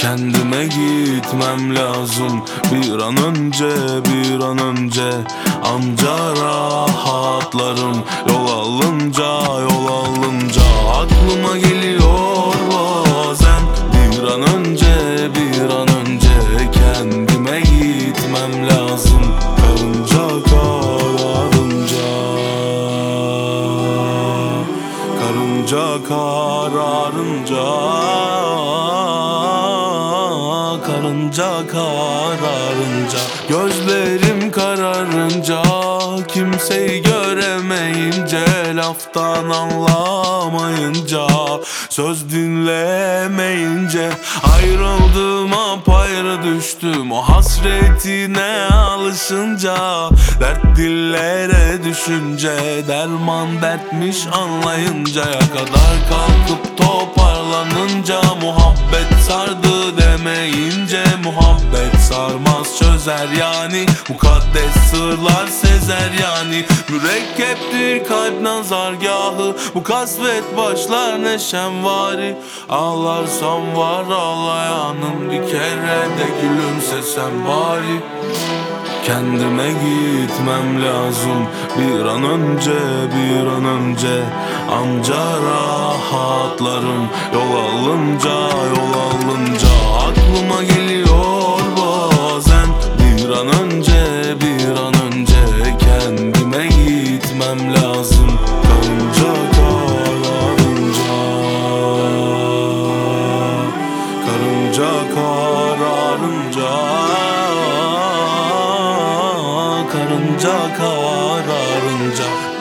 Kendime gitmem lazım bir an önce, bir an önce. Anca rahatlarım yol alınca, yol alınca. Aklıma geliyor bazen bir an önce, bir an önce. Kendime gitmem lazım karınca kararınca, karınca kararınca, karınca kararınca. Gözlerim kararınca, kimseyi göremeyince, laftan anlamayınca, söz dinlemeyince, ayrıldım apayrı düştüm o hasretine alışınca. Dert dillere düşünce, derman dertmiş anlayıncaya kadar kalkıp toparlanınca, muhabbet sardı demeyince, muhabbet sarmaz çözer yani, mukaddes sırlar sezer yani. Mürekkeptir kalp nazargahı, bu kasvet başlar neşemvari. Ağlarsam var ağlayanım, bir kere de gülümsesem bari. Kendime gitmem lazım bir an önce, bir an önce. Anca rahatlarım yol alınca, yol alınca. Aklıma geliyor bazen bir an önce, bir an önce. Kendime gitmem lazım karınca kararınca, karınca kararınca, karınca kararınca.